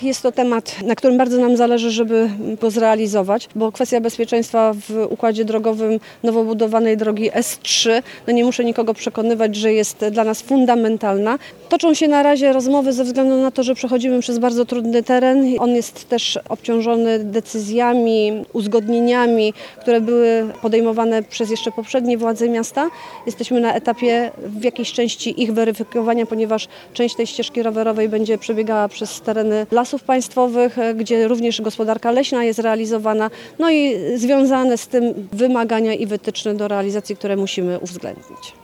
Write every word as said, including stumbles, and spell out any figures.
Jest to temat, na którym bardzo nam zależy, żeby go zrealizować, bo kwestia bezpieczeństwa w układzie drogowym nowo budowanej drogi S trzy, no nie muszę nikogo przekonywać, że jest dla nas fundamentalna. Toczą się na razie rozmowy ze względu na to, że przechodzimy przez bardzo trudny teren. On jest też obciążony decyzjami, uzgodnieniami, które były podejmowane przez jeszcze poprzednie władze miasta. Jesteśmy na etapie w jakiejś części ich weryfikowania, ponieważ część tej ścieżki rowerowej będzie przebiegała przez tereny lasów państwowych, gdzie również gospodarka leśna jest realizowana, no i związane z tym wymagania i wytyczne do realizacji, które musimy uwzględnić.